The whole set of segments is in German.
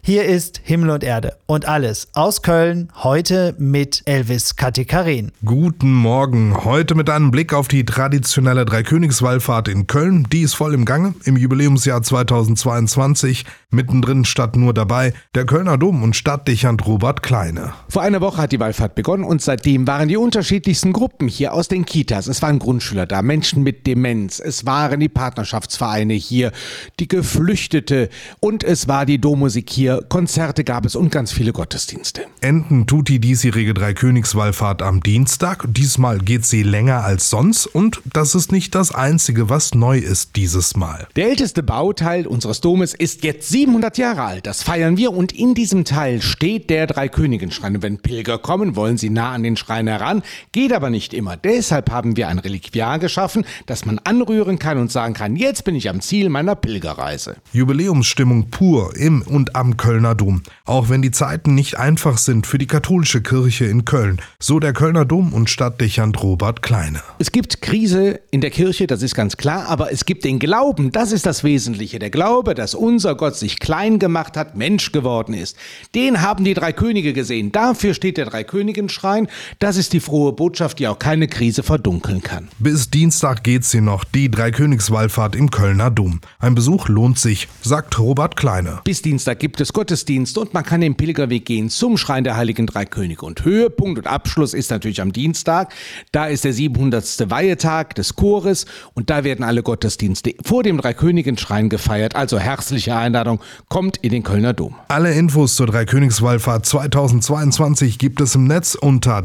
Hier ist Himmel und Erde und alles aus Köln, heute mit Elvis Katikarin. Guten Morgen, heute mit einem Blick auf die traditionelle Dreikönigswallfahrt in Köln. Die ist voll im Gange, im Jubiläumsjahr 2022. Mittendrin statt nur dabei der Kölner Dom und Stadtdechant Robert Kleine. Vor einer Woche hat die Wallfahrt begonnen und seitdem waren die unterschiedlichsten Gruppen hier aus den Kitas. Es waren Grundschüler da, Menschen mit Demenz, es waren die Partnerschaftsvereine hier, die Geflüchtete und es war die Dommusik hier. Konzerte gab es und ganz viele Gottesdienste. Enden tut die diesjährige Dreikönigswallfahrt am Dienstag. Diesmal geht sie länger als sonst und das ist nicht das Einzige, was neu ist dieses Mal. Der älteste Bauteil unseres Domes ist jetzt 700 Jahre alt. Das feiern wir und in diesem Teil steht der Dreikönigenschrein. Wenn Pilger kommen, wollen sie nah an den Schrein heran, geht aber nicht immer. Deshalb haben wir ein Reliquiar geschaffen, das man anrühren kann und sagen kann, jetzt bin ich am Ziel meiner Pilgerreise. Jubiläumsstimmung pur im und am Kölner Dom. Auch wenn die Zeiten nicht einfach sind für die katholische Kirche in Köln, so der Kölner Dom und Stadtdechant Robert Kleine. Es gibt Krise in der Kirche, das ist ganz klar, aber es gibt den Glauben, das ist das Wesentliche. Der Glaube, dass unser Gott sich klein gemacht hat, Mensch geworden ist. Den haben die drei Könige gesehen. Dafür steht der Dreikönigenschrein. Das ist die frohe Botschaft, die auch keine Krise verdunkeln kann. Bis Dienstag geht sie noch, die Dreikönigswallfahrt im Kölner Dom. Ein Besuch lohnt sich, sagt Robert Kleine. Bis Dienstag gibt es Gottesdienst und man kann den Pilgerweg gehen zum Schrein der Heiligen Drei Könige. Und Höhepunkt und Abschluss ist natürlich am Dienstag. Da ist der 700. Weihetag des Chores und da werden alle Gottesdienste vor dem Dreikönigenschrein gefeiert. Also herzliche Einladung, kommt in den Kölner Dom. Alle Infos zur Dreikönigswallfahrt 2022 gibt es im Netz unter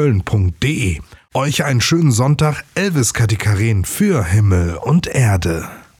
dreikönige-köln.de. Euch einen schönen Sonntag, Elvis Katikarin für Himmel und Erde.